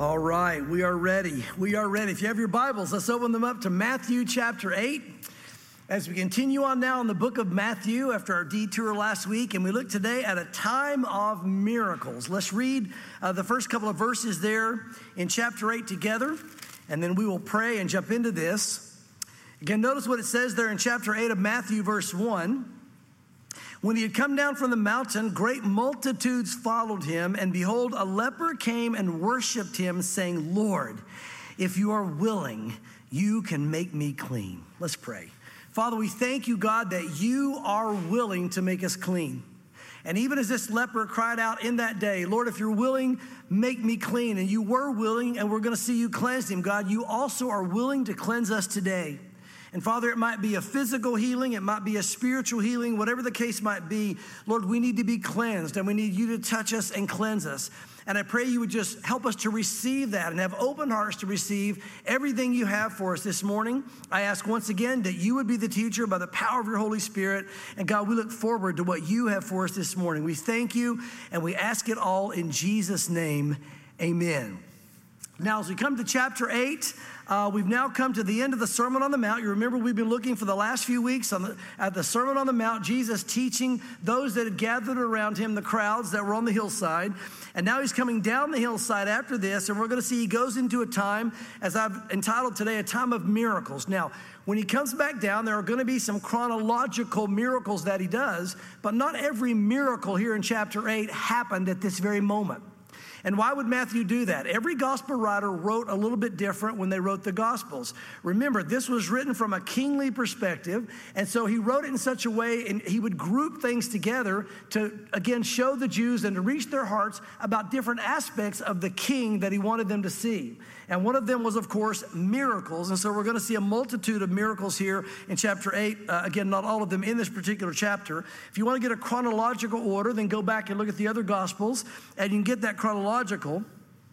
All right, we are ready. We are ready. If you have your Bibles, let's open them up to Matthew chapter 8. As we continue on now in the book of Matthew after our detour last week, and we look today at a time of miracles. Let's read the first couple of verses there in chapter 8 together, and then we will pray and jump into this. Again, notice what it says there in chapter 8 of Matthew, verse 1. When he had come down from the mountain, great multitudes followed him, and behold, a leper came and worshiped him, saying, Lord, if you are willing, you can make me clean. Let's pray. Father, we thank you, God, that you are willing to make us clean. And even as this leper cried out in that day, Lord, if you're willing, make me clean. And you were willing, and we're going to see you cleanse him. God, you also are willing to cleanse us today. And Father, it might be a physical healing, it might be a spiritual healing, whatever the case might be. Lord, we need to be cleansed, and we need you to touch us and cleanse us. And I pray you would just help us to receive that and have open hearts to receive everything you have for us this morning. I ask once again that you would be the teacher by the power of your Holy Spirit. And God, we look forward to what you have for us this morning. We thank you, and we ask it all in Jesus' name. Amen. Now, as we come to chapter 8, we've now come to the end of the Sermon on the Mount. You remember we've been looking for the last few weeks at the Sermon on the Mount, Jesus teaching those that had gathered around him, the crowds that were on the hillside. And now he's coming down the hillside after this, and we're going to see he goes into a time, as I've entitled today, a time of miracles. Now, when he comes back down, there are going to be some chronological miracles that he does, but not every miracle here in chapter 8 happened at this very moment. And why would Matthew do that? Every gospel writer wrote a little bit different when they wrote the gospels. Remember, this was written from a kingly perspective, and so he wrote it in such a way, and he would group things together to, again, show the Jews and to reach their hearts about different aspects of the king that he wanted them to see. And one of them was, of course, miracles. And so we're going to see a multitude of miracles here in chapter 8. Again, not all of them in this particular chapter. If you want to get a chronological order, then go back and look at the other gospels, and you can get that chronological.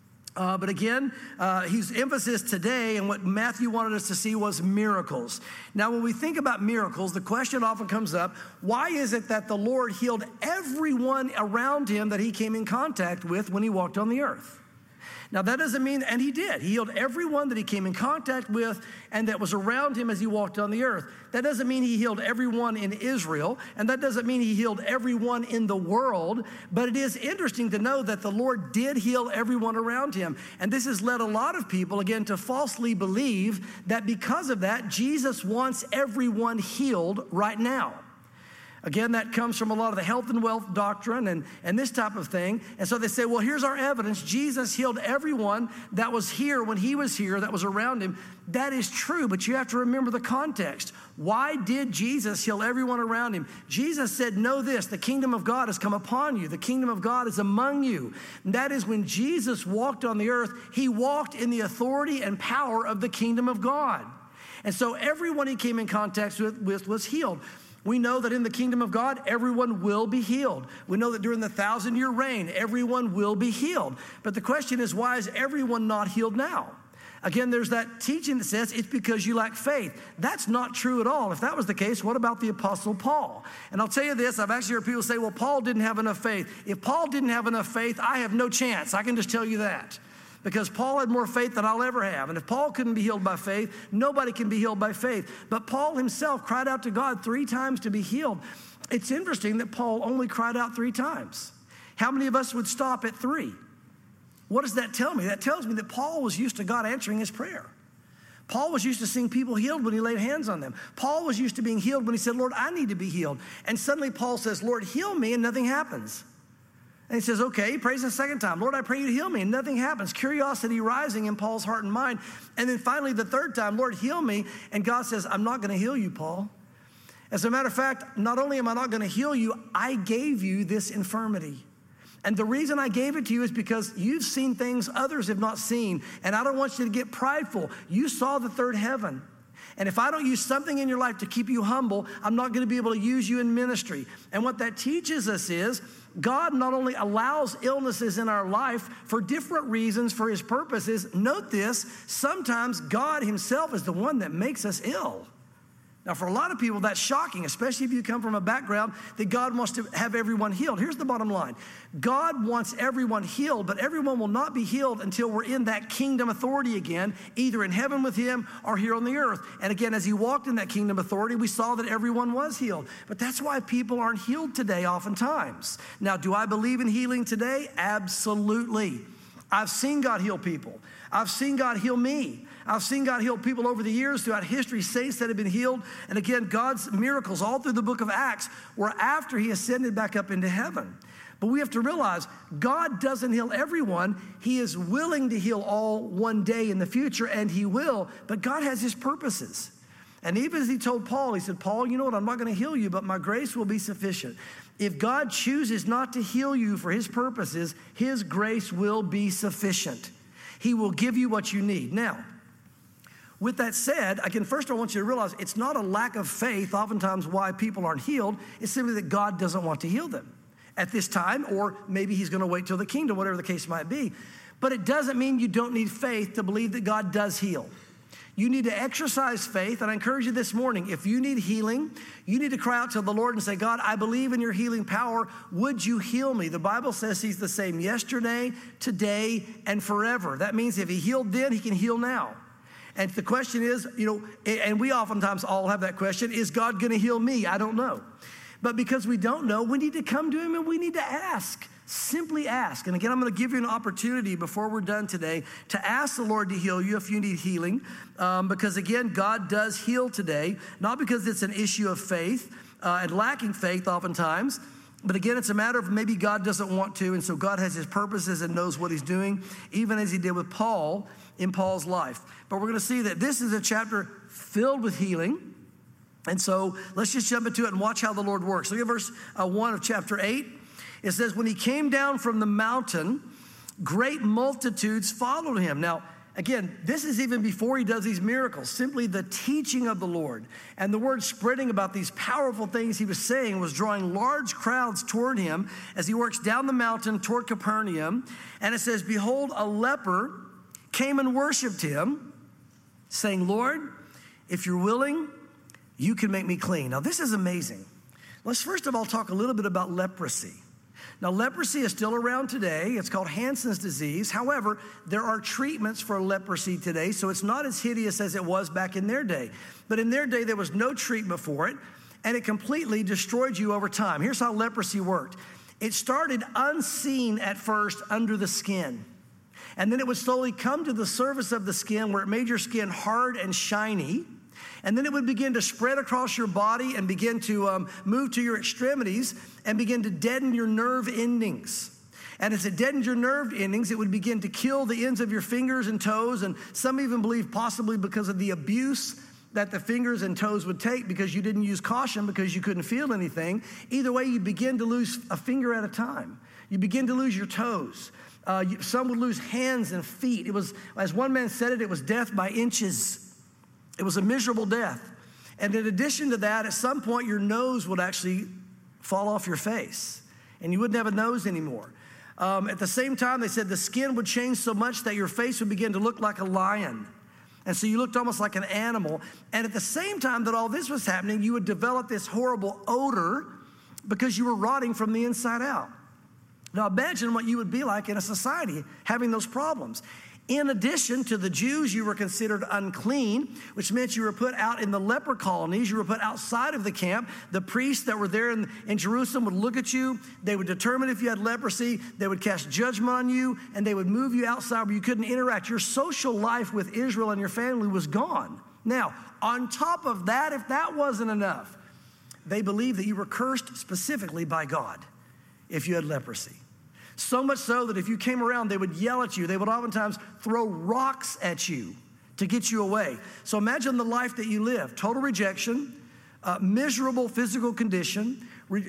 But again, his emphasis today and what Matthew wanted us to see was miracles. Now, when we think about miracles, the question often comes up, why is it that the Lord healed everyone around him that he came in contact with when he walked on the earth? Now, that doesn't mean, and he did. He healed everyone that he came in contact with and that was around him as he walked on the earth. That doesn't mean he healed everyone in Israel, and that doesn't mean he healed everyone in the world, but it is interesting to know that the Lord did heal everyone around him. And this has led a lot of people, again, to falsely believe that because of that, Jesus wants everyone healed right now. Again, that comes from a lot of the health and wealth doctrine and this type of thing. And so they say, well, here's our evidence. Jesus healed everyone that was here when he was here, that was around him. That is true, but you have to remember the context. Why did Jesus heal everyone around him? Jesus said, know this, the kingdom of God has come upon you. The kingdom of God is among you. And that is when Jesus walked on the earth, he walked in the authority and power of the kingdom of God. And so everyone he came in contact with was healed. We know that in the kingdom of God, everyone will be healed. We know that during the 1,000-year reign, everyone will be healed. But the question is, why is everyone not healed now? Again, there's that teaching that says it's because you lack faith. That's not true at all. If that was the case, what about the Apostle Paul? And I'll tell you this, I've actually heard people say, well, Paul didn't have enough faith. If Paul didn't have enough faith, I have no chance. I can just tell you that. Because Paul had more faith than I'll ever have. And if Paul couldn't be healed by faith, nobody can be healed by faith. But Paul himself cried out to God 3 times to be healed. It's interesting that Paul only cried out 3 times. How many of us would stop at 3? What does that tell me? That tells me that Paul was used to God answering his prayer. Paul was used to seeing people healed when he laid hands on them. Paul was used to being healed when he said, Lord, I need to be healed. And suddenly Paul says, Lord, heal me, and nothing happens. And he says, okay, he prays a second time. Lord, I pray you to heal me. And nothing happens. Curiosity rising in Paul's heart and mind. And then finally, the 3rd time, Lord, heal me. And God says, I'm not going to heal you, Paul. As a matter of fact, not only am I not going to heal you, I gave you this infirmity. And the reason I gave it to you is because you've seen things others have not seen. And I don't want you to get prideful. You saw the 3rd heaven. And if I don't use something in your life to keep you humble, I'm not going to be able to use you in ministry. And what that teaches us is God not only allows illnesses in our life for different reasons for his purposes. Note this, sometimes God himself is the one that makes us ill. Now, for a lot of people, that's shocking, especially if you come from a background that God wants to have everyone healed. Here's the bottom line. God wants everyone healed, but everyone will not be healed until we're in that kingdom authority again, either in heaven with him or here on the earth. And again, as he walked in that kingdom authority, we saw that everyone was healed. But that's why people aren't healed today oftentimes. Now, do I believe in healing today? Absolutely. I've seen God heal people. I've seen God heal me. I've seen God heal people over the years throughout history, saints that have been healed. And again, God's miracles all through the book of Acts were after he ascended back up into heaven. But we have to realize God doesn't heal everyone. He is willing to heal all one day in the future, and he will. But God has his purposes. And even as he told Paul, he said, Paul, you know what? I'm not going to heal you, but my grace will be sufficient. If God chooses not to heal you for his purposes, his grace will be sufficient. He will give you what you need. Now, with that said, again, first I want you to realize it's not a lack of faith oftentimes why people aren't healed. It's simply that God doesn't want to heal them at this time, or maybe he's going to wait till the kingdom, whatever the case might be. But it doesn't mean you don't need faith to believe that God does heal. You need to exercise faith, and I encourage you this morning, if you need healing, you need to cry out to the Lord and say, God, I believe in your healing power. Would you heal me? The Bible says he's the same yesterday, today, and forever. That means if he healed then, he can heal now. And the question is, and we oftentimes all have that question, is God going to heal me? I don't know. But because we don't know, we need to come to him and we need to ask. Simply ask. And again, I'm going to give you an opportunity before we're done today to ask the Lord to heal you if you need healing. Because again, God does heal today, not because it's an issue of faith and lacking faith oftentimes, but again, it's a matter of maybe God doesn't want to, and so God has his purposes and knows what he's doing, even as he did with Paul in Paul's life. But we're going to see that this is a chapter filled with healing. And so let's just jump into it and watch how the Lord works. Look at verse 1 of chapter 8. It says, when he came down from the mountain, great multitudes followed him. Now, again, this is even before he does these miracles, simply the teaching of the Lord. And the word spreading about these powerful things he was saying was drawing large crowds toward him as he works down the mountain toward Capernaum. And it says, behold, a leper came and worshiped him, saying, Lord, if you're willing, you can make me clean. Now, this is amazing. Let's first of all talk a little bit about leprosy. Now, leprosy is still around today. It's called Hansen's disease. However, there are treatments for leprosy today, so it's not as hideous as it was back in their day. But in their day, there was no treatment for it, and it completely destroyed you over time. Here's how leprosy worked. It started unseen at first under the skin, and then it would slowly come to the surface of the skin where it made your skin hard and shiny. And then it would begin to spread across your body and begin to move to your extremities and begin to deaden your nerve endings. And as it deadened your nerve endings, it would begin to kill the ends of your fingers and toes. And some even believe possibly because of the abuse that the fingers and toes would take because you didn't use caution because you couldn't feel anything. Either way, you begin to lose a finger at a time. You begin to lose your toes. Some would lose hands and feet. It was, as one man said it was death by inches. It was a miserable death. And in addition to that, at some point, your nose would actually fall off your face, and you wouldn't have a nose anymore. At the same time, they said the skin would change so much that your face would begin to look like a lion. And so you looked almost like an animal. And at the same time that all this was happening, you would develop this horrible odor because you were rotting from the inside out. Now imagine what you would be like in a society having those problems. In addition to the Jews, you were considered unclean, which meant you were put out in the leper colonies. You were put outside of the camp. The priests that were there in Jerusalem would look at you. They would determine if you had leprosy. They would cast judgment on you, and they would move you outside where you couldn't interact. Your social life with Israel and your family was gone. Now, on top of that, if that wasn't enough, they believed that you were cursed specifically by God if you had leprosy. So much so that if you came around, they would yell at you. They would oftentimes throw rocks at you to get you away. So imagine the life that you live. Total rejection, miserable physical condition,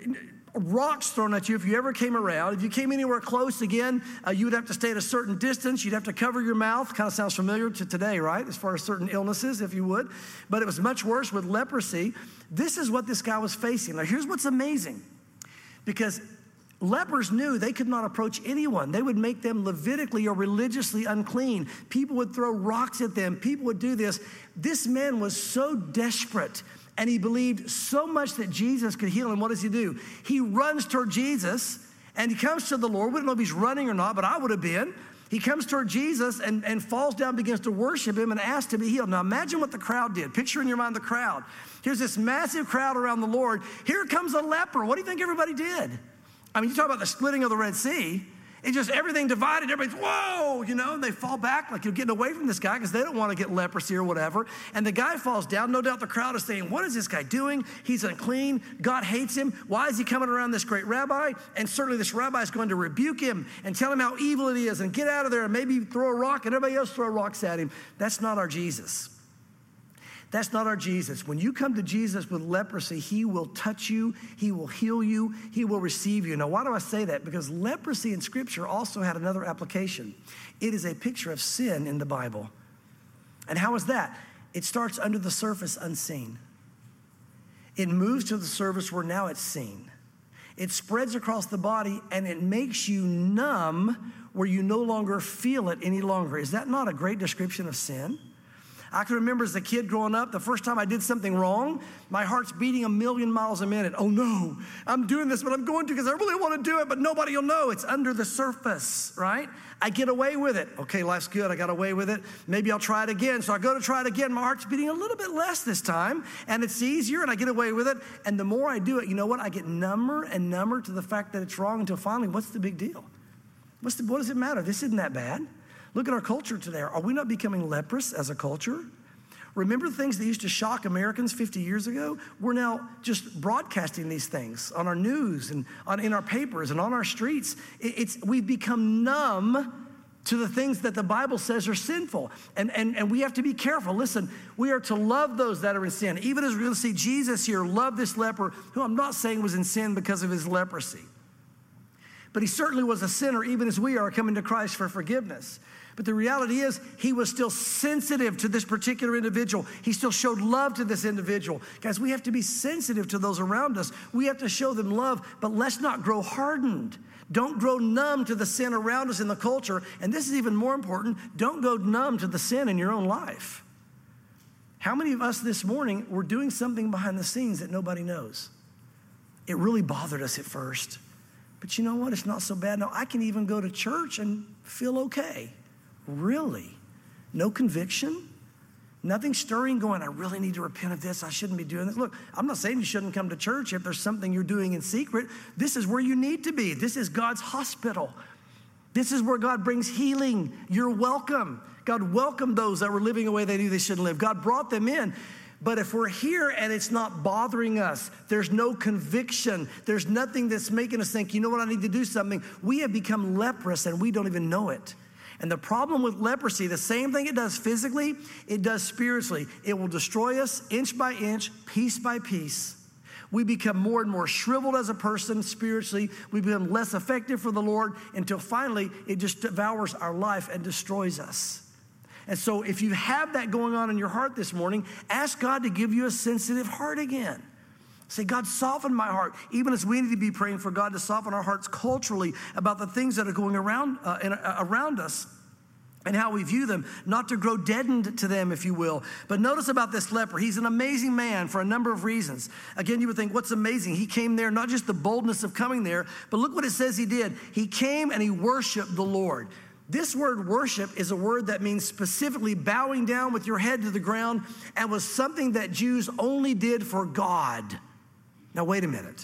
rocks thrown at you if you ever came around. If you came anywhere close, again, you would have to stay at a certain distance. You'd have to cover your mouth. Kind of sounds familiar to today, right? As far as certain illnesses, if you would. But it was much worse with leprosy. This is what this guy was facing. Now, here's what's amazing. Because lepers knew they could not approach anyone. They would make them Levitically or religiously unclean. People would throw rocks at them. People would do this. This man was so desperate And he believed so much that Jesus could heal him. What does he do? He runs toward Jesus, and he comes to the Lord. We don't know if he's running or not, but I would have been. He comes toward Jesus and falls down, begins to worship him and asks to be healed. Now imagine what the crowd did. Picture in your mind the crowd. Here's this massive crowd around the Lord. Here comes a leper. What do you think everybody did? I mean, you talk about the splitting of the Red Sea. It just, everything divided. Everybody's, whoa, and they fall back like you're getting away from this guy because they don't want to get leprosy or whatever. And the guy falls down. No doubt the crowd is saying, what is this guy doing? He's unclean. God hates him. Why is he coming around this great rabbi? And certainly this rabbi is going to rebuke him and tell him how evil it is and get out of there and maybe throw a rock and everybody else throw rocks at him. That's not our Jesus. That's not our Jesus. When you come to Jesus with leprosy, he will touch you, he will heal you, he will receive you. Now, why do I say that? Because leprosy in Scripture also had another application. It is a picture of sin in the Bible. And how is that? It starts under the surface unseen. It moves to the surface where now it's seen. It spreads across the body and it makes you numb where you no longer feel it any longer. Is that not a great description of sin? I can remember as a kid growing up, the first time I did something wrong, my heart's beating 1,000,000 miles a minute. Oh no, I'm doing this, but I'm going to because I really want to do it, but nobody will know. It's under the surface, right? I get away with it. Okay, life's good. I got away with it. Maybe I'll try it again. So I go to try it again. My heart's beating a little bit less this time, and it's easier, and I get away with it. And the more I do it, you know what? I get number and number to the fact that it's wrong until finally, what's the big deal? What does it matter? This isn't that bad. Look at our culture today. Are we not becoming leprous as a culture? Remember the things that used to shock Americans 50 years ago? We're now just broadcasting these things on our news and in our papers and on our streets. We've become numb to the things that the Bible says are sinful. And we have to be careful. Listen, we are to love those that are in sin. Even as we're going to see Jesus here love this leper, who I'm not saying was in sin because of his leprosy. But he certainly was a sinner, even as we are coming to Christ for forgiveness. But the reality is, he was still sensitive to this particular individual. He still showed love to this individual. Guys, we have to be sensitive to those around us. We have to show them love, but let's not grow hardened. Don't grow numb to the sin around us in the culture. And this is even more important, don't go numb to the sin in your own life. How many of us this morning were doing something behind the scenes that nobody knows? It really bothered us at first. But you know what? It's not so bad. Now, I can even go to church and feel okay. Really? No conviction? Nothing stirring going, I really need to repent of this. I shouldn't be doing this. Look, I'm not saying you shouldn't come to church if there's something you're doing in secret. This is where you need to be. This is God's hospital. This is where God brings healing. You're welcome. God welcomed those that were living a way they knew they shouldn't live. God brought them in. But if we're here and it's not bothering us, there's no conviction, there's nothing that's making us think, you know what, I need to do something, we have become leprous and we don't even know it. And the problem with leprosy, the same thing it does physically, it does spiritually. It will destroy us inch by inch, piece by piece. We become more and more shriveled as a person spiritually. We become less effective for the Lord until finally it just devours our life and destroys us. And so if you have that going on in your heart this morning, ask God to give you a sensitive heart again. Say, God, soften my heart. Even as we need to be praying for God to soften our hearts culturally about the things that are going around us and how we view them, not to grow deadened to them, if you will. But notice about this leper. He's an amazing man for a number of reasons. Again, you would think, what's amazing? He came there, not just the boldness of coming there, but look what it says he did. He came and he worshiped the Lord. This word worship is a word that means specifically bowing down with your head to the ground and was something that Jews only did for God. Now, wait a minute.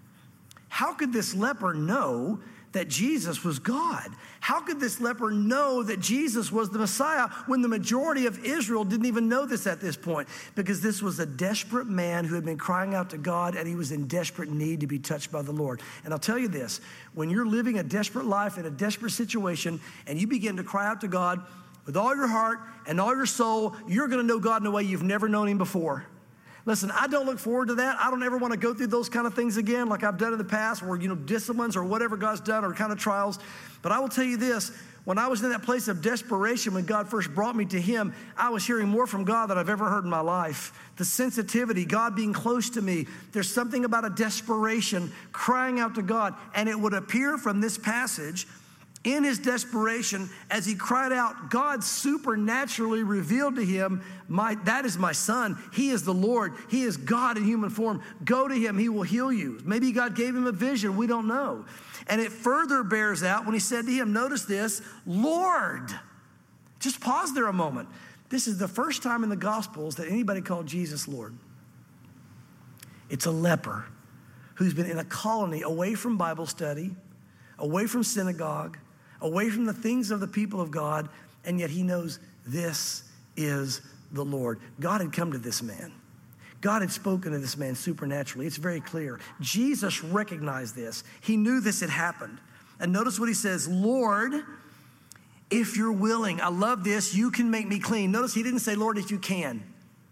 How could this leper know that Jesus was God? How could this leper know that Jesus was the Messiah when the majority of Israel didn't even know this at this point? Because this was a desperate man who had been crying out to God, and he was in desperate need to be touched by the Lord. And I'll tell you this, when you're living a desperate life in a desperate situation and you begin to cry out to God with all your heart and all your soul, you're going to know God in a way you've never known him before. Listen, I don't look forward to that. I don't ever want to go through those kind of things again like I've done in the past where, disciplines or whatever God's done or kind of trials. But I will tell you this, when I was in that place of desperation when God first brought me to him, I was hearing more from God than I've ever heard in my life. The sensitivity, God being close to me. There's something about a desperation, crying out to God. And it would appear from this passage In his desperation, as he cried out, God supernaturally revealed to him, that is my son. He is the Lord. He is God in human form. Go to him. He will heal you. Maybe God gave him a vision. We don't know. And it further bears out when he said to him, notice this, Lord. Just pause there a moment. This is the first time in the Gospels that anybody called Jesus Lord. It's a leper who's been in a colony away from Bible study, away from synagogue, away from the things of the people of God, and yet he knows this is the Lord. God had come to this man. God had spoken to this man supernaturally. It's very clear. Jesus recognized this. He knew this had happened. And notice what he says, Lord, if you're willing, I love this, you can make me clean. Notice he didn't say, Lord, if you can.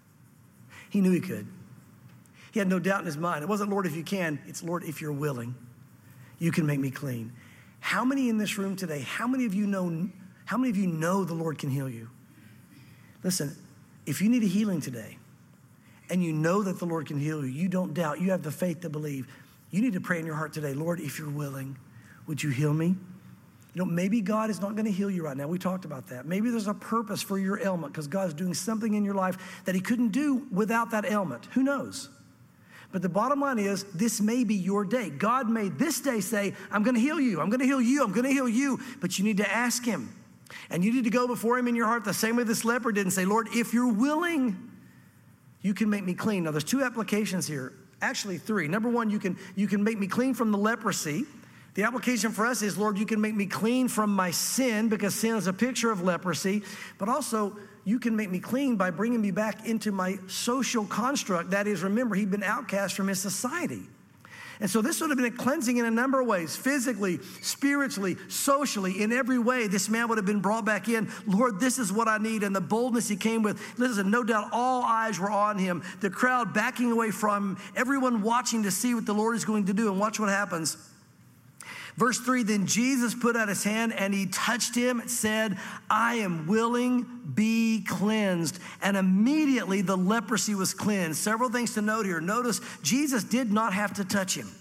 He knew he could. He had no doubt in his mind. It wasn't, Lord, if you can. It's, Lord, if you're willing, you can make me clean. How many in this room today, how many of you know the Lord can heal you? Listen, if you need a healing today and you know that the Lord can heal you, you don't doubt, you have the faith to believe, you need to pray in your heart today, Lord, if you're willing, would you heal me? You know, maybe God is not going to heal you right now. We talked about that. Maybe there's a purpose for your ailment because God's doing something in your life that he couldn't do without that ailment. Who knows? But the bottom line is, this may be your day. God made this day say, I'm going to heal you. I'm going to heal you. I'm going to heal you. But you need to ask him. And you need to go before him in your heart the same way this leper did and say, Lord, if you're willing, you can make me clean. Now, there's two applications here. Actually, three. Number one, you can make me clean from the leprosy. The application for us is, Lord, you can make me clean from my sin because sin is a picture of leprosy. But also, you can make me clean by bringing me back into my social construct. That is, remember, he'd been outcast from his society. And so this would have been a cleansing in a number of ways, physically, spiritually, socially, in every way. This man would have been brought back in. Lord, this is what I need. And the boldness he came with, listen, no doubt all eyes were on him. The crowd backing away from him, everyone watching to see what the Lord is going to do. And watch what happens. Verse 3, then Jesus put out his hand and he touched him, said, I am willing, be cleansed. And immediately the leprosy was cleansed. Several things to note here. Notice, Jesus did not have to touch him.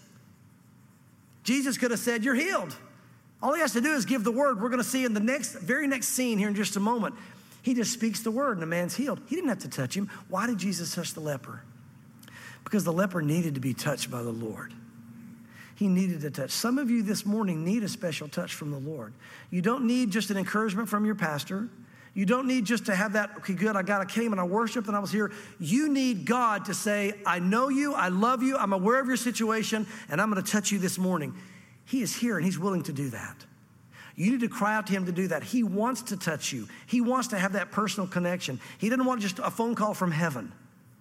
Jesus could have said, you're healed. All he has to do is give the word. We're going to see in the very next scene here in just a moment. He just speaks the word and the man's healed. He didn't have to touch him. Why did Jesus touch the leper? Because the leper needed to be touched by the Lord. He needed a touch. Some of you this morning need a special touch from the Lord. You don't need just an encouragement from your pastor. You don't need just to have that, okay, good, I came and I worshiped and I was here. You need God to say, I know you, I love you, I'm aware of your situation, and I'm going to touch you this morning. He is here and he's willing to do that. You need to cry out to him to do that. He wants to touch you. He wants to have that personal connection. He doesn't want just a phone call from heaven.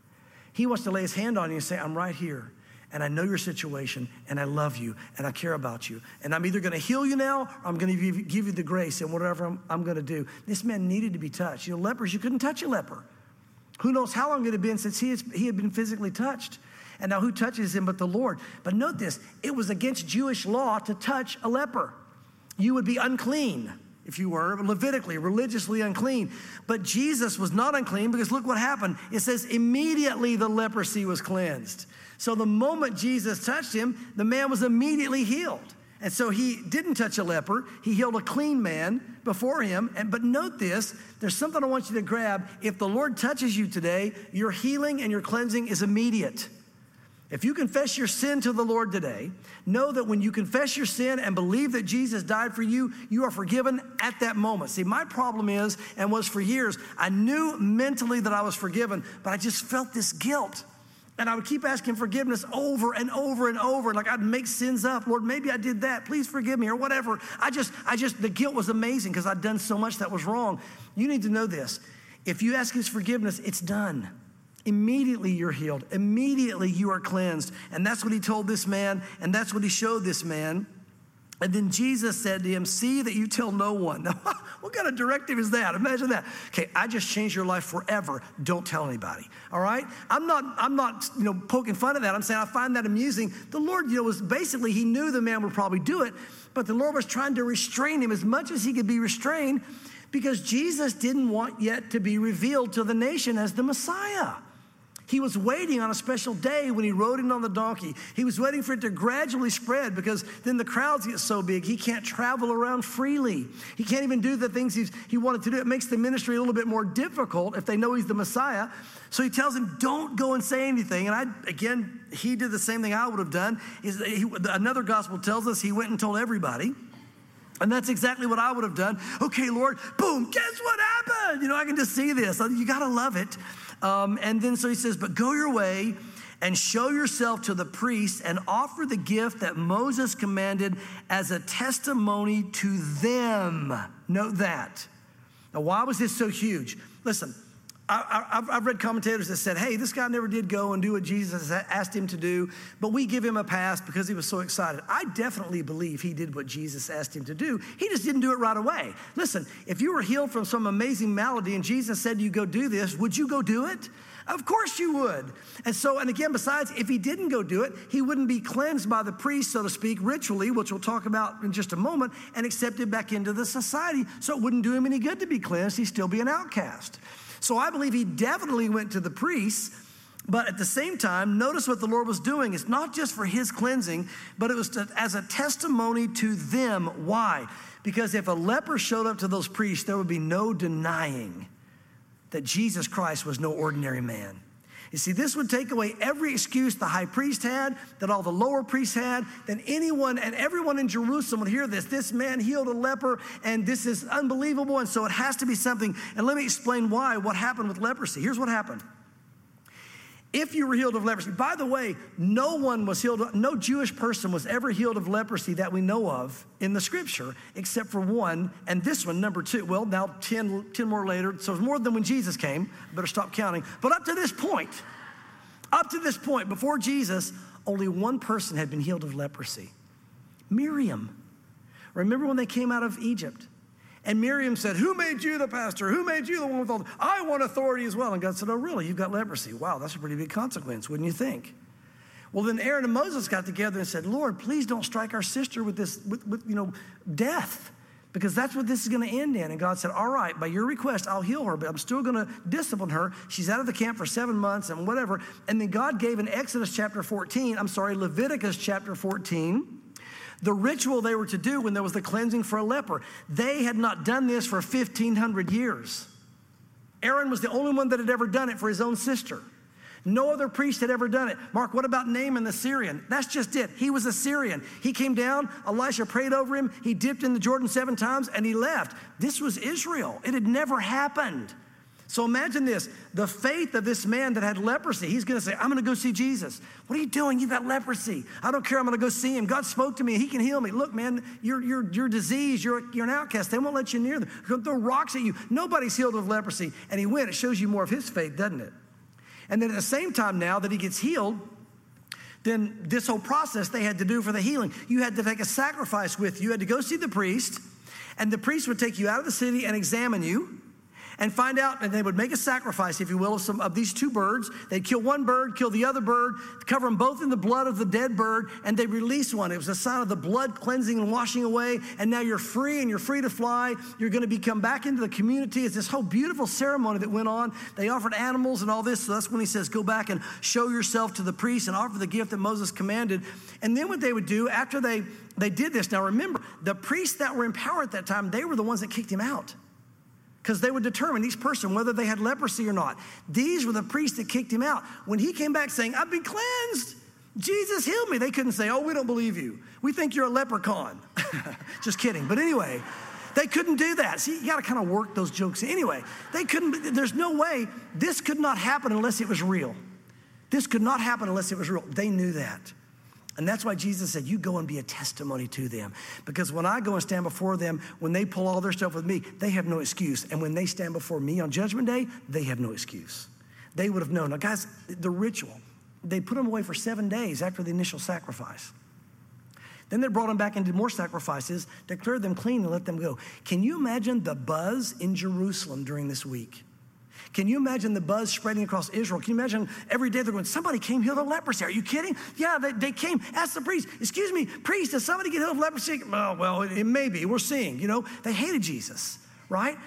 He wants to lay his hand on you and say, I'm right here. And I know your situation, and I love you, and I care about you. And I'm either going to heal you now, or I'm going to give you the grace and whatever I'm going to do. This man needed to be touched. You know, lepers, you couldn't touch a leper. Who knows how long it had been since he had been physically touched. And now who touches him but the Lord? But note this, it was against Jewish law to touch a leper. You would be unclean if you were Levitically, religiously unclean. But Jesus was not unclean because look what happened. It says immediately the leprosy was cleansed. So the moment Jesus touched him, the man was immediately healed. And so he didn't touch a leper. He healed a clean man before him. But note this, there's something I want you to grab. If the Lord touches you today, your healing and your cleansing is immediate. If you confess your sin to the Lord today, know that when you confess your sin and believe that Jesus died for you, you are forgiven at that moment. See, my problem is, and was for years, I knew mentally that I was forgiven, but I just felt this guilt. And I would keep asking forgiveness over and over and over. Like I'd make sins up. Lord, maybe I did that. Please forgive me or whatever. The guilt was amazing because I'd done so much that was wrong. You need to know this. If you ask his forgiveness, it's done. Immediately you're healed. Immediately you are cleansed. And that's what he told this man. And that's what he showed this man. And then Jesus said to him, see that you tell no one. Now, what kind of directive is that? Imagine that. Okay, I just changed your life forever. Don't tell anybody. All right? I'm not poking fun at that. I'm saying I find that amusing. The Lord, was basically, he knew the man would probably do it, but the Lord was trying to restrain him as much as he could be restrained because Jesus didn't want yet to be revealed to the nation as the Messiah. He was waiting on a special day when he rode in on the donkey. He was waiting for it to gradually spread, because then the crowds get so big, he can't travel around freely. He can't even do the things he wanted to do. It makes the ministry a little bit more difficult if they know he's the Messiah. So he tells him, don't go and say anything. And he did the same thing I would have done. Another gospel tells us he went and told everybody. And that's exactly what I would have done. Okay, Lord, boom, guess what happened? I can just see this. You got to love it. And then so he says, but go your way and show yourself to the priests and offer the gift that Moses commanded as a testimony to them. Note that. Now, why was this so huge? Listen, I've read commentators that said, hey, this guy never did go and do what Jesus asked him to do, but we give him a pass because he was so excited. I definitely believe he did what Jesus asked him to do. He just didn't do it right away. Listen, if you were healed from some amazing malady and Jesus said you go do this, would you go do it? Of course you would. And again, besides, if he didn't go do it, he wouldn't be cleansed by the priest, so to speak, ritually, which we'll talk about in just a moment, and accepted back into the society. So it wouldn't do him any good to be cleansed. He'd still be an outcast. So I believe he definitely went to the priests, but at the same time, notice what the Lord was doing. It's not just for his cleansing, but it was as a testimony to them. Why? Because if a leper showed up to those priests, there would be no denying that Jesus Christ was no ordinary man. You see, this would take away every excuse the high priest had, that all the lower priests had, that anyone and everyone in Jerusalem would hear this. This man healed a leper, and this is unbelievable, and so it has to be something. And let me explain why, what happened with leprosy. Here's what happened. If you were healed of leprosy, by the way, no one was healed, no Jewish person was ever healed of leprosy that we know of in the scripture, except for one, and this one, number 2. Well, now 10 more later, so it's more than when Jesus came. Better stop counting. But up to this point, before Jesus, only one person had been healed of leprosy. Miriam. Remember when they came out of Egypt? And Miriam said, who made you the pastor? Who made you the one with all I want authority as well. And God said, oh, really? You've got leprosy. Wow, that's a pretty big consequence, wouldn't you think? Well, then Aaron and Moses got together and said, Lord, please don't strike our sister with this, death, because that's what this is going to end in. And God said, all right, by your request, I'll heal her, but I'm still going to discipline her. She's out of the camp for 7 months and whatever. And then God gave in Leviticus chapter 14, the ritual they were to do when there was the cleansing for a leper. They had not done this for 1,500 years. Aaron was the only one that had ever done it for his own sister. No other priest had ever done it. Mark, what about Naaman the Syrian? That's just it. He was a Syrian. He came down, Elisha prayed over him, he dipped in the Jordan 7 times, and he left. This was Israel. It had never happened. So imagine this, the faith of this man that had leprosy. He's going to say, I'm going to go see Jesus. What are you doing? You've got leprosy. I don't care. I'm going to go see him. God spoke to me. He can heal me. Look, man, you're diseased. You're an outcast. They won't let you near them. They're going to throw rocks at you. Nobody's healed of leprosy. And he went. It shows you more of his faith, doesn't it? And then at the same time now that he gets healed, then this whole process they had to do for the healing. You had to take a sacrifice with you. You had to go see the priest, and the priest would take you out of the city and examine you and find out, and they would make a sacrifice, if you will, of these 2 birds. They'd kill one bird, kill the other bird, cover them both in the blood of the dead bird, and they release one. It was a sign of the blood cleansing and washing away, and now you're free, and you're free to fly. You're going to come back into the community. It's this whole beautiful ceremony that went on. They offered animals and all this, so that's when he says, go back and show yourself to the priest and offer the gift that Moses commanded. And then what they would do after they did this, now remember, the priests that were in power at that time, they were the ones that kicked him out, because they would determine each person whether they had leprosy or not. These were the priests that kicked him out. When he came back saying, I've been cleansed, Jesus healed me, they couldn't say, oh, we don't believe you. We think you're a leprechaun. Just kidding. But anyway, they couldn't do that. See, you got to kind of work those jokes. Anyway, they couldn't. There's no way. This could not happen unless it was real. This could not happen unless it was real. They knew that. And that's why Jesus said, you go and be a testimony to them. Because when I go and stand before them, when they pull all their stuff with me, they have no excuse. And when they stand before me on Judgment Day, they have no excuse. They would have known. Now, guys, the ritual, they put them away for 7 days after the initial sacrifice. Then they brought them back and did more sacrifices, declared them clean, and let them go. Can you imagine the buzz in Jerusalem during this week? Can you imagine the buzz spreading across Israel? Can you imagine every day they're going, somebody came healed of leprosy. Are you kidding? Yeah, they came. Ask the priest, excuse me, priest, did somebody get healed of leprosy? Oh, well, it may be. We're seeing, They hated Jesus, right?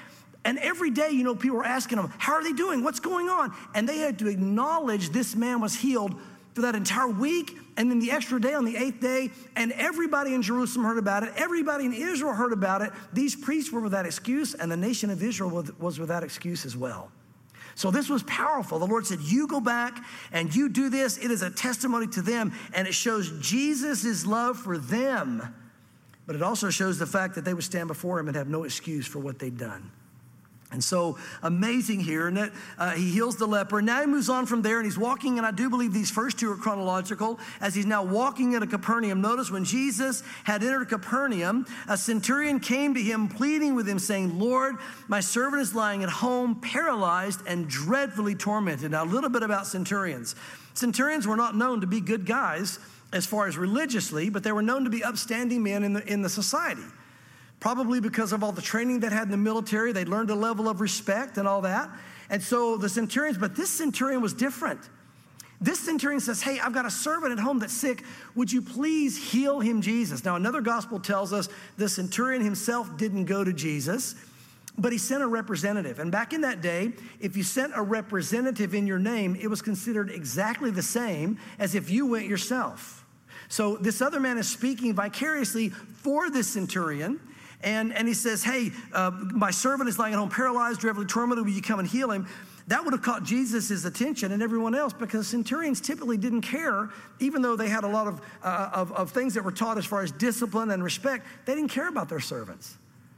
And every day, people were asking him, how are they doing? What's going on? And they had to acknowledge this man was healed for that entire week, and then the extra day on the 8th day, and everybody in Jerusalem heard about it. Everybody in Israel heard about it. These priests were without excuse, and the nation of Israel was without excuse as well. So this was powerful. The Lord said, you go back and you do this. It is a testimony to them, and it shows Jesus' love for them. But it also shows the fact that they would stand before him and have no excuse for what they'd done. And so amazing here, and that he heals the leper. Now he moves on from there, and he's walking, and I do believe these first two are chronological, as he's now walking into Capernaum. Notice when Jesus had entered Capernaum, a centurion came to him, pleading with him, saying, Lord, my servant is lying at home, paralyzed and dreadfully tormented. Now, a little bit about centurions. Centurions were not known to be good guys as far as religiously, but they were known to be upstanding men in the society. Probably because of all the training they had in the military, they learned a level of respect and all that. And so the centurions, but this centurion was different. This centurion says, hey, I've got a servant at home that's sick. Would you please heal him, Jesus? Now, another gospel tells us the centurion himself didn't go to Jesus, but he sent a representative. And back in that day, if you sent a representative in your name, it was considered exactly the same as if you went yourself. So this other man is speaking vicariously for this centurion. And he says, hey, my servant is lying at home paralyzed, dreadfully tormented. Will you come and heal him? That would have caught Jesus' attention and everyone else, because centurions typically didn't care, even though they had a lot of things that were taught as far as discipline and respect. They didn't care about their servants.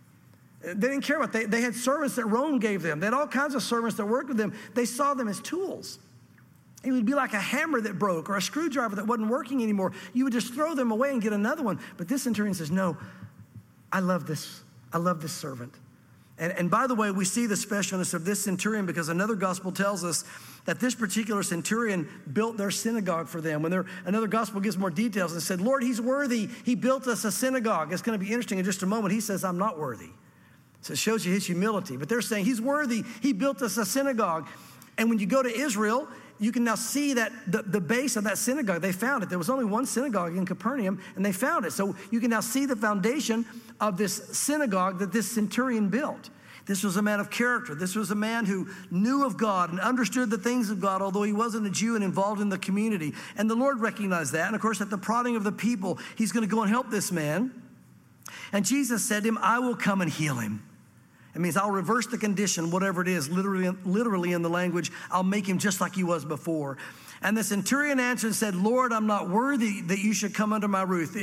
They didn't care about they had servants that Rome gave them. They had all kinds of servants that worked with them. They saw them as tools. It would be like a hammer that broke or a screwdriver that wasn't working anymore. You would just throw them away and get another one. But this centurion says, no, I love this servant. And by the way, we see the specialness of this centurion because another gospel tells us that this particular centurion built their synagogue for them. Another gospel gives more details and said, Lord, he's worthy. He built us a synagogue. It's going to be interesting in just a moment. He says, I'm not worthy. So it shows you his humility. But they're saying he's worthy. He built us a synagogue. And when you go to Israel, you can now see that the base of that synagogue, they found it. There was only one synagogue in Capernaum, and they found it. So you can now see the foundation of this synagogue that this centurion built. This was a man of character. This was a man who knew of God and understood the things of God, although he wasn't a Jew and involved in the community. And the Lord recognized that. And of course, at the prodding of the people, he's going to go and help this man. And Jesus said to him, I will come and heal him. It means I'll reverse the condition, whatever it is, literally in the language. I'll make him just like he was before. And the centurion answered and said, Lord, I'm not worthy that you should come under my roof.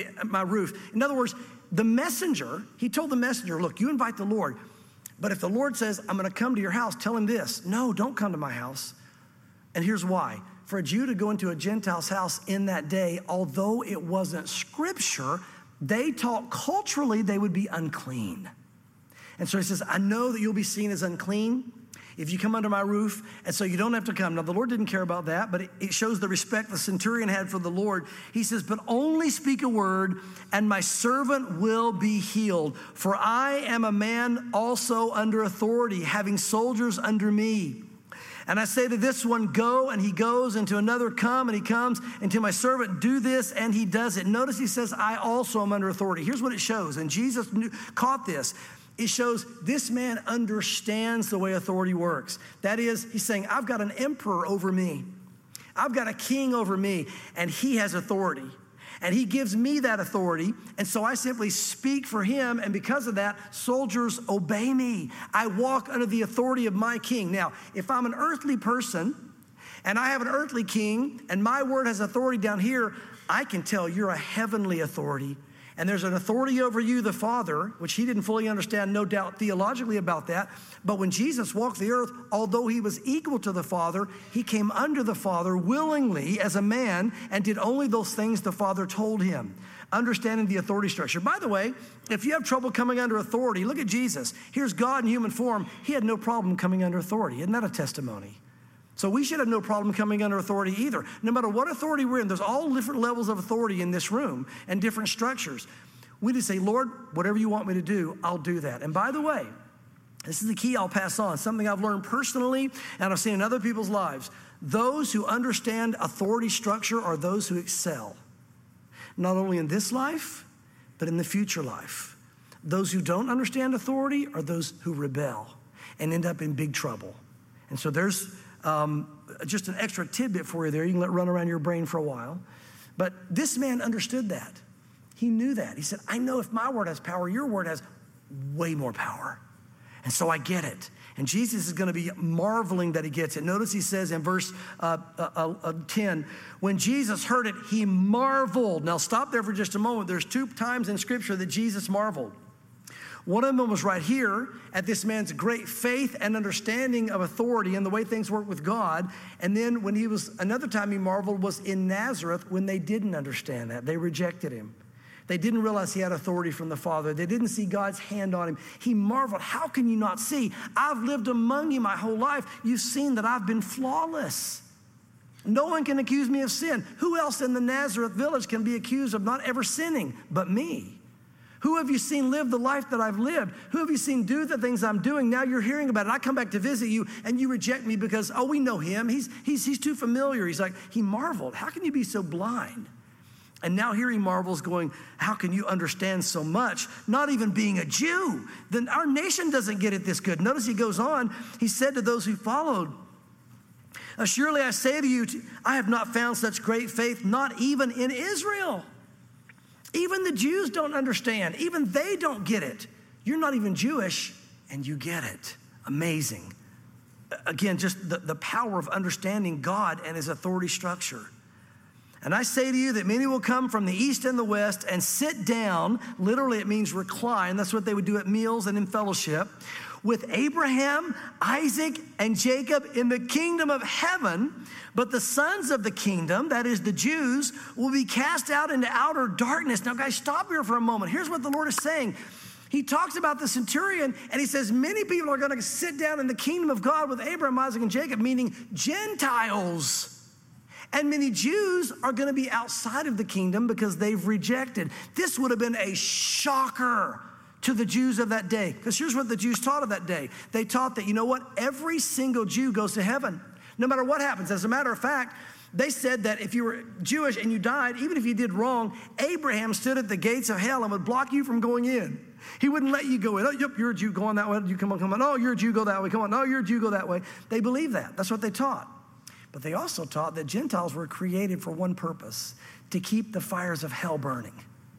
In other words, the messenger, he told the messenger, look, you invite the Lord. But if the Lord says, I'm going to come to your house, tell him this. No, don't come to my house. And here's why. For a Jew to go into a Gentile's house in that day, although it wasn't scripture, they taught culturally they would be unclean. And so he says, I know that you'll be seen as unclean if you come under my roof, and so you don't have to come. Now, the Lord didn't care about that, but it shows the respect the centurion had for the Lord. He says, but only speak a word, and my servant will be healed. For I am a man also under authority, having soldiers under me. And I say to this one, go, and he goes, and to another, come, and he comes, and to my servant, do this, and he does it. Notice he says, I also am under authority. Here's what it shows, and Jesus caught this. It shows this man understands the way authority works. That is, he's saying, I've got an emperor over me. I've got a king over me, and he has authority. And he gives me that authority, and so I simply speak for him, and because of that, soldiers obey me. I walk under the authority of my king. Now, if I'm an earthly person, and I have an earthly king, and my word has authority down here, I can tell you're a heavenly authority. And there's an authority over you, the Father, which he didn't fully understand, no doubt, theologically about that. But when Jesus walked the earth, although he was equal to the Father, he came under the Father willingly as a man and did only those things the Father told him, understanding the authority structure. By the way, if you have trouble coming under authority, look at Jesus. Here's God in human form. He had no problem coming under authority. Isn't that a testimony? So we should have no problem coming under authority either. No matter what authority we're in, there's all different levels of authority in this room and different structures. We just say, Lord, whatever you want me to do, I'll do that. And by the way, this is the key I'll pass on, something I've learned personally and I've seen in other people's lives. Those who understand authority structure are those who excel, not only in this life, but in the future life. Those who don't understand authority are those who rebel. and end up in big trouble. And so there's just an extra tidbit for you there. You can let run around your brain for a while. But this man understood that. He knew that. He said, I know if my word has power, your word has way more power. And so I get it. And Jesus is going to be marveling that he gets it. Notice he says in verse 10, when Jesus heard it, he marveled. Now stop there for just a moment. There's 2 times in Scripture that Jesus marveled. One of them was right here at this man's great faith and understanding of authority and the way things work with God. And then another time he marveled was in Nazareth when they didn't understand that. They rejected him. They didn't realize he had authority from the Father. They didn't see God's hand on him. He marveled, how can you not see? I've lived among you my whole life. You've seen that I've been flawless. No one can accuse me of sin. Who else in the Nazareth village can be accused of not ever sinning but me? Who have you seen live the life that I've lived? Who have you seen do the things I'm doing? Now you're hearing about it. I come back to visit you and you reject me because, we know him. He's too familiar. He's like, he marveled. How can you be so blind? And now here he marvels going, how can you understand so much? Not even being a Jew. Then our nation doesn't get it this good. Notice he goes on. He said to those who followed, surely I say to you, I have not found such great faith, not even in Israel. Even the Jews don't understand. Even they don't get it. You're not even Jewish, and you get it. Amazing. Again, just the power of understanding God and his authority structure. And I say to you that many will come from the east and the west and sit down. Literally, it means recline. That's what they would do at meals and in fellowship. With Abraham, Isaac, and Jacob in the kingdom of heaven. But the sons of the kingdom, that is the Jews, will be cast out into outer darkness. Now, guys, stop here for a moment. Here's what the Lord is saying. He talks about the centurion, and he says many people are going to sit down in the kingdom of God with Abraham, Isaac, and Jacob, meaning Gentiles. And many Jews are going to be outside of the kingdom because they've rejected. This would have been a shocker to the Jews of that day. Because here's what the Jews taught of that day. They taught that, you know what? Every single Jew goes to heaven, no matter what happens. As a matter of fact, they said that if you were Jewish and you died, even if you did wrong, Abraham stood at the gates of hell and would block you from going in. He wouldn't let you go in. Oh, yep, you're a Jew, go on that way. You come on. Oh, you're a Jew, go that way. Come on. Oh, you're a Jew, go that way. They believed that. That's what they taught. But they also taught that Gentiles were created for one purpose, to keep the fires of hell burning.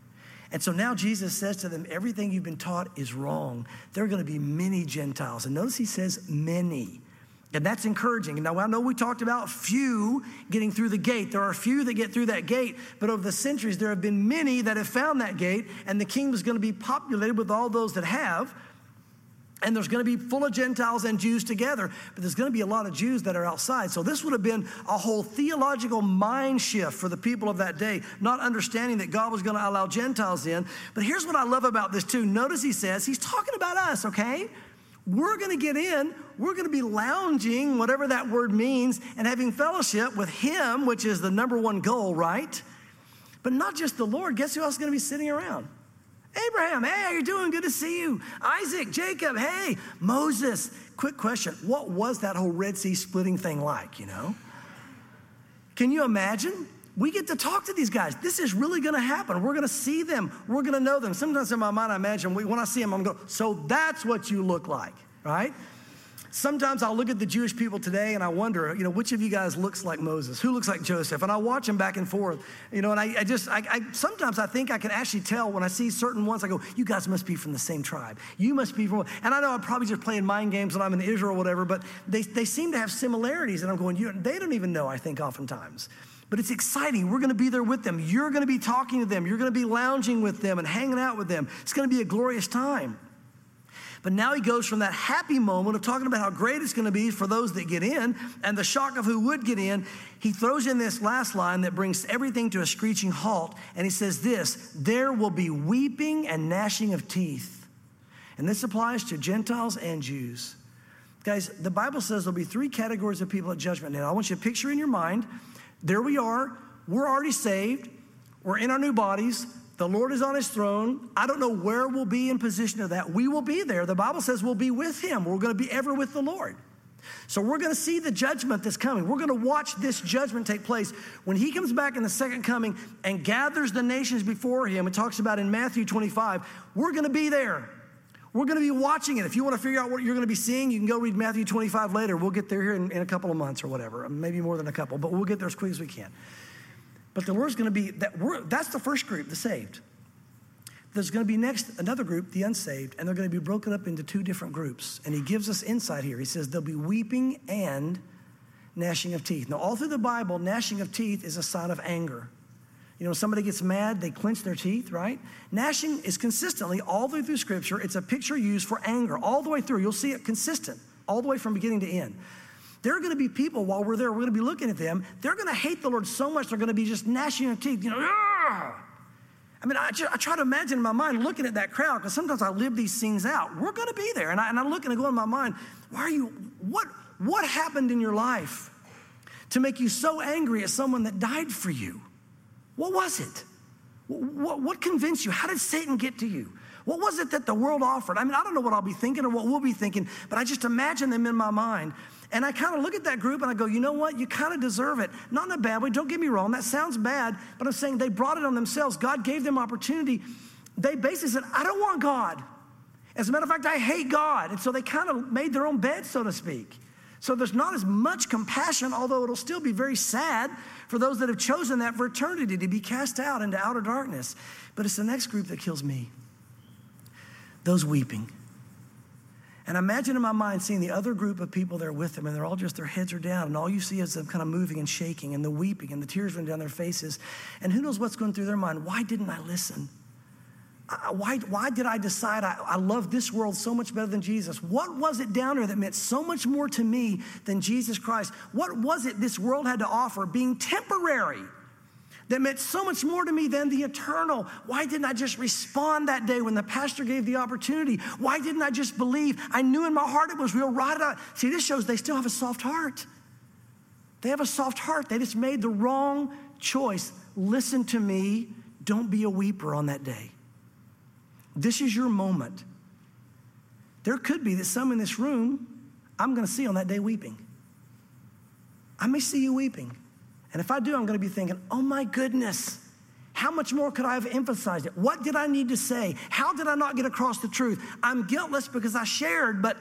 And so now Jesus says to them, everything you've been taught is wrong. There are going to be many Gentiles. And notice he says many. And that's encouraging. And now I know we talked about few getting through the gate. There are few that get through that gate. But over the centuries, there have been many that have found that gate. And the kingdom is going to be populated with all those that have. And there's going to be full of Gentiles and Jews together, but there's going to be a lot of Jews that are outside. So this would have been a whole theological mind shift for the people of that day, not understanding that God was going to allow Gentiles in. But here's what I love about this too. Notice he says, he's talking about us, okay? We're going to get in. We're going to be lounging, whatever that word means, and having fellowship with him, which is the number one goal, right? But not just the Lord. Guess who else is going to be sitting around? Abraham, hey, how you doing? Good to see you. Isaac, Jacob, hey. Moses. Quick question. What was that whole Red Sea splitting thing like, you know? Can you imagine? We get to talk to these guys. This is really going to happen. We're going to see them. We're going to know them. Sometimes in my mind, I imagine when I see them, I'm going, so that's what you look like, right? Sometimes I'll look at the Jewish people today and I wonder, you know, which of you guys looks like Moses? Who looks like Joseph? And I watch them back and forth, you know, and I sometimes I think I can actually tell when I see certain ones, I go, you guys must be from the same tribe. You must be from, and I know I'm probably just playing mind games when I'm in Israel or whatever, but they seem to have similarities. And I'm going, they don't even know, I think oftentimes. But it's exciting. We're going to be there with them. You're going to be talking to them. You're going to be lounging with them and hanging out with them. It's going to be a glorious time. But now he goes from that happy moment of talking about how great it's going to be for those that get in and the shock of who would get in. He throws in this last line that brings everything to a screeching halt. And he says this, there will be weeping and gnashing of teeth. And this applies to Gentiles and Jews. Guys, the Bible says there'll be 3 categories of people at judgment. Now, I want you to picture in your mind, there we are. We're already saved. We're in our new bodies. The Lord is on his throne. I don't know where we'll be in position of that. We will be there. The Bible says we'll be with him. We're going to be ever with the Lord. So we're going to see the judgment that's coming. We're going to watch this judgment take place. When he comes back in the second coming and gathers the nations before him, it talks about in Matthew 25, we're going to be there. We're going to be watching it. If you want to figure out what you're going to be seeing, you can go read Matthew 25 later. We'll get there here in a couple of months or whatever, maybe more than a couple, but we'll get there as quick as we can. But the Lord's going to be, that's the first group, the saved. There's going to be next another group, the unsaved, and they're going to be broken up into two different groups. And he gives us insight here. He says there'll be weeping and gnashing of teeth. Now, all through the Bible, gnashing of teeth is a sign of anger. You know, when somebody gets mad, they clench their teeth, right? Gnashing is consistently, all the way through Scripture, it's a picture used for anger. All the way through, you'll see it consistent, all the way from beginning to end. There are going to be people, while we're there, we're going to be looking at them, they're going to hate the Lord so much, they're going to be just gnashing their teeth, you know, Argh! I mean, I try to imagine in my mind looking at that crowd, because sometimes I live these scenes out. We're going to be there, and I look and I go in my mind, what happened in your life to make you so angry at someone that died for you? What was it? What convinced you? How did Satan get to you? What was it that the world offered? I mean, I don't know what I'll be thinking or what we'll be thinking, but I just imagine them in my mind. And I kind of look at that group and I go, you know what? You kind of deserve it. Not in a bad way. Don't get me wrong. That sounds bad, but I'm saying they brought it on themselves. God gave them opportunity. They basically said, I don't want God. As a matter of fact, I hate God. And so they kind of made their own bed, so to speak. So there's not as much compassion, although it'll still be very sad for those that have chosen that for eternity to be cast out into outer darkness. But it's the next group that kills me. Those weeping. And I imagine in my mind seeing the other group of people there with them, and they're all just, their heads are down, and all you see is them kind of moving and shaking, and the weeping, and the tears running down their faces. And who knows what's going through their mind? Why didn't I listen? Why did I decide I love this world so much better than Jesus? What was it down there that meant so much more to me than Jesus Christ? What was it this world had to offer, being temporary, that meant so much more to me than the eternal? Why didn't I just respond that day when the pastor gave the opportunity? Why didn't I just believe? I knew in my heart it was real. Right. See, this shows they still have a soft heart. They have a soft heart. They just made the wrong choice. Listen to me. Don't be a weeper on that day. This is your moment. There could be that some in this room I'm going to see on that day weeping. I may see you weeping. And if I do, I'm going to be thinking, oh my goodness, how much more could I have emphasized it? What did I need to say? How did I not get across the truth? I'm guiltless because I shared, but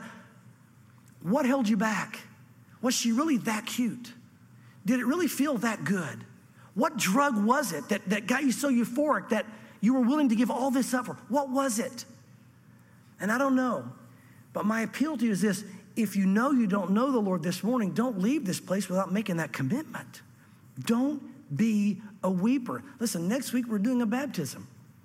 what held you back? Was she really that cute? Did it really feel that good? What drug was it that got you so euphoric that you were willing to give all this up for? What was it? And I don't know. But my appeal to you is this: if you know you don't know the Lord this morning, don't leave this place without making that commitment. Don't be a weeper. Listen, next week we're doing a baptism.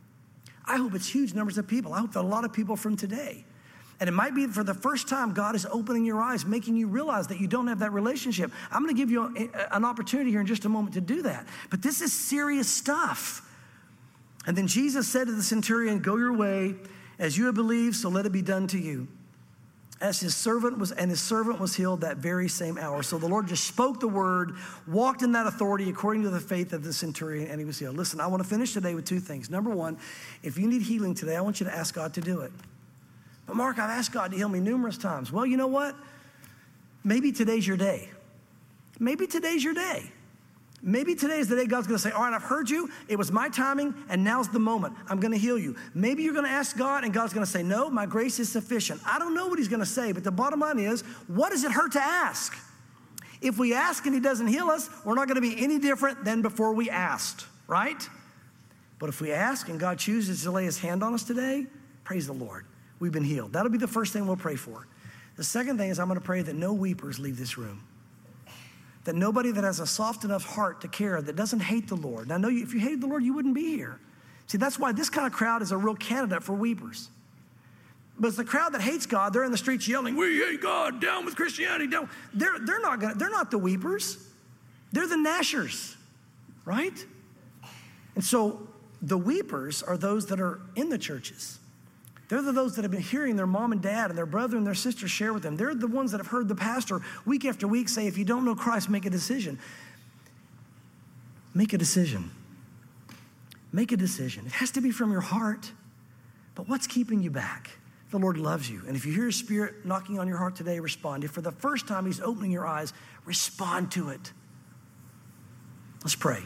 I hope it's huge numbers of people. I hope that a lot of people from today. And it might be for the first time God is opening your eyes, making you realize that you don't have that relationship. I'm going to give you an opportunity here in just a moment to do that. But this is serious stuff. And then Jesus said to the centurion, go your way, as you have believed, so let it be done to you. As his servant was healed that very same hour. So the Lord just spoke the word, walked in that authority according to the faith of the centurion, and he was healed. Listen, I want to finish today with two things. Number one, if you need healing today, I want you to ask God to do it. But Mark, I've asked God to heal me numerous times. Well, you know what? Maybe today's your day. Maybe today's your day. Maybe today is the day God's going to say, all right, I've heard you. It was my timing, and now's the moment. I'm going to heal you. Maybe you're going to ask God, and God's going to say, no, my grace is sufficient. I don't know what he's going to say, but the bottom line is, what does it hurt to ask? If we ask and he doesn't heal us, we're not going to be any different than before we asked, right? But if we ask and God chooses to lay his hand on us today, praise the Lord. We've been healed. That'll be the first thing we'll pray for. The second thing is I'm going to pray that no weepers leave this room. That nobody that has a soft enough heart to care, that doesn't hate the Lord. Now, if you hated the Lord, you wouldn't be here. See, that's why this kind of crowd is a real candidate for weepers. But it's the crowd that hates God. They're in the streets yelling, we hate God, down with Christianity, down. They're not the weepers. They're the gnashers, right? And so the weepers are those that are in the churches. They're those that have been hearing their mom and dad and their brother and their sister share with them. They're the ones that have heard the pastor week after week say, if you don't know Christ, make a decision. Make a decision. Make a decision. It has to be from your heart. But what's keeping you back? The Lord loves you. And if you hear his Spirit knocking on your heart today, respond. If for the first time he's opening your eyes, respond to it. Let's pray.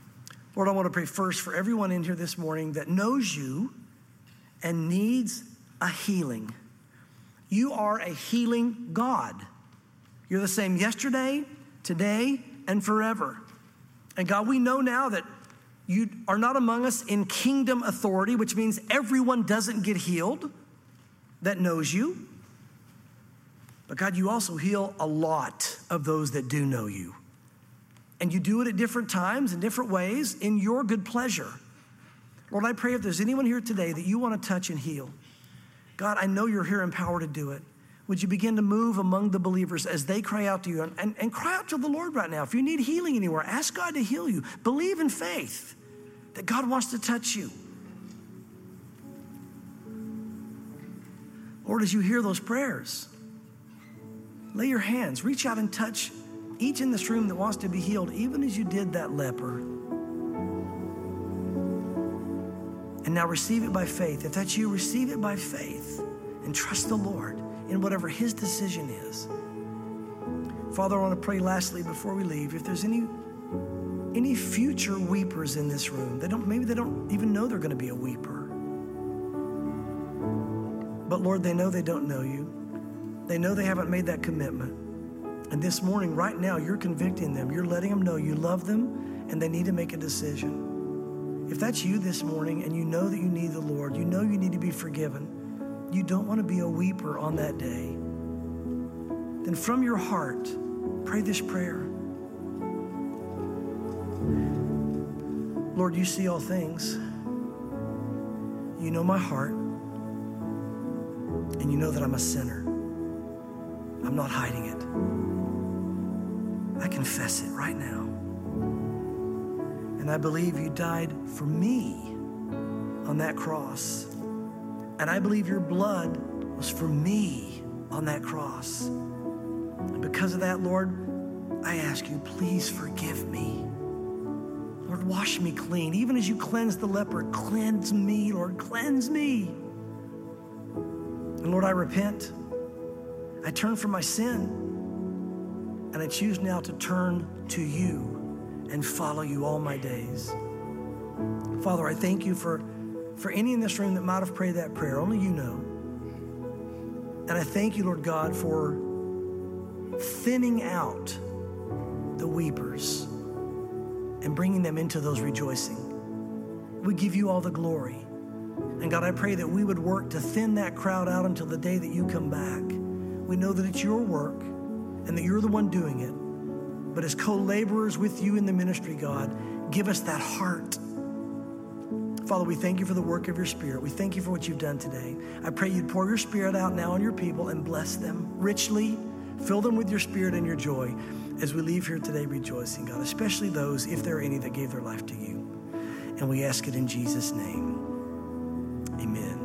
Lord, I want to pray first for everyone in here this morning that knows you and needs a healing. You are a healing God. You're the same yesterday, today, and forever. And God, we know now that you are not among us in kingdom authority, which means everyone doesn't get healed that knows you. But God, you also heal a lot of those that do know you. And you do it at different times, in different ways, in your good pleasure. Lord, I pray if there's anyone here today that you want to touch and heal, God, I know you're here and power to do it. Would you begin to move among the believers as they cry out to you and cry out to the Lord right now. If you need healing anywhere, ask God to heal you. Believe in faith that God wants to touch you. Lord, as you hear those prayers, lay your hands, reach out and touch each in this room that wants to be healed, even as you did that leper. And now receive it by faith. If that's you, receive it by faith and trust the Lord in whatever his decision is. Father, I want to pray lastly before we leave, if there's any future weepers in this room, maybe they don't even know they're going to be a weeper. But Lord, they know they don't know you. They know they haven't made that commitment. And this morning, right now, you're convicting them. You're letting them know you love them and they need to make a decision. If that's you this morning and you know that you need the Lord, you know you need to be forgiven, you don't want to be a weeper on that day, then from your heart, pray this prayer. Lord, you see all things. You know my heart. And you know that I'm a sinner. I'm not hiding it. I confess it right now. And I believe you died for me on that cross. And I believe your blood was for me on that cross. And because of that, Lord, I ask you, please forgive me. Lord, wash me clean. Even as you cleanse the leper, cleanse me, Lord, cleanse me. And Lord, I repent. I turn from my sin. And I choose now to turn to you and follow you all my days. Father, I thank you for any in this room that might have prayed that prayer. Only you know. And I thank you, Lord God, for thinning out the weepers and bringing them into those rejoicing. We give you all the glory. And God, I pray that we would work to thin that crowd out until the day that you come back. We know that it's your work and that you're the one doing it. But as co-laborers with you in the ministry, God, give us that heart. Father, we thank you for the work of your Spirit. We thank you for what you've done today. I pray you'd pour your Spirit out now on your people and bless them richly. Fill them with your Spirit and your joy as we leave here today rejoicing, God, especially those, if there are any, that gave their life to you. And we ask it in Jesus' name. Amen.